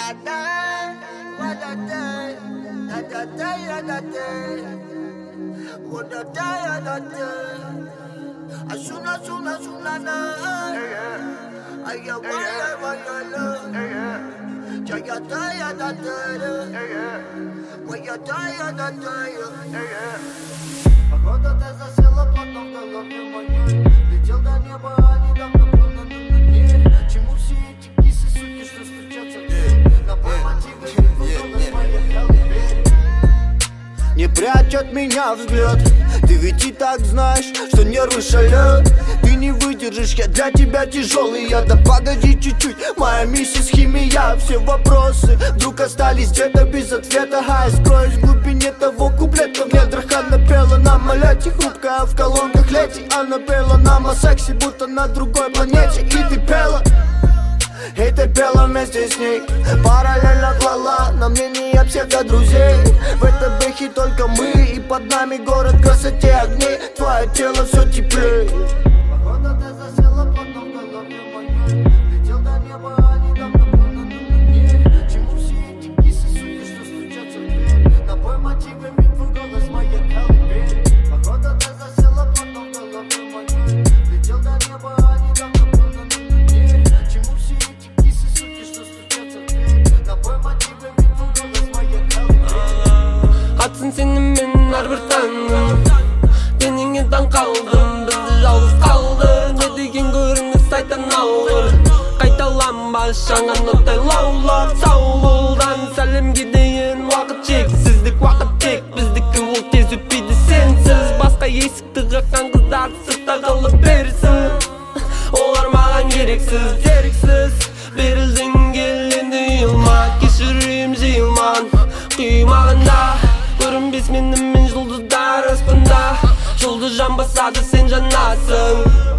Погода ты засела плотно в голове моей. Летел до неба, а недавно был на дне. Чему все эти кисы, суки, что стучатся в дверь? На мотивы голос моей колыбели. Не прячь от меня взгляд, ты ведь и так знаешь, что нервы шалят. Ты не выдержишь, я для тебя тяжелый. Да погоди чуть-чуть, моя миссис химия. Все вопросы вдруг остались где-то без ответа. А я скроюсь в глубине того куплета. В недрах она пела нам о лете, хрупкая в колонках лети. Она пела нам о сексе, будто на другой планете. И ты пела, и ты пела вместе с ней. Параллельно клала на мнение всех друзей. В этом бэхе только мы, и под нами город красоте огней. Твое тело все теплее. Погода ты засела плотно в голове моей. Летел до неба, а недавно был на дне. Чему все эти кисы, суки, что стучатся в дверь? Напой мотивами твой голос моей колыбели. Погода ты засела плотно в голове моей. Летел до неба, а недавно был на дне. Чему все эти кисы, суки, что стучатся в дверь? Напой мотивами твой голос моей колыбели. Atın senin benim her bir tanrım. Denine dan kaldım, bizi yalnız kaldı. Ne deyin görünü saytan alır. Kaytalan başlanan notay laulap. Savuldan selim gideyin. Vakit çeksizlik, vakit çek. Bizdeki ol tez öpeydi sensiz. Başka esik tıkakan kızlar sırtta kalıp versin. Olar mağan gereksiz, gereksiz. Berildin gelindi yılmak. Geçireyim zilman kıymağında. Görün biz benim yulduzlar aslında. Yıldız can basardı sen canasın.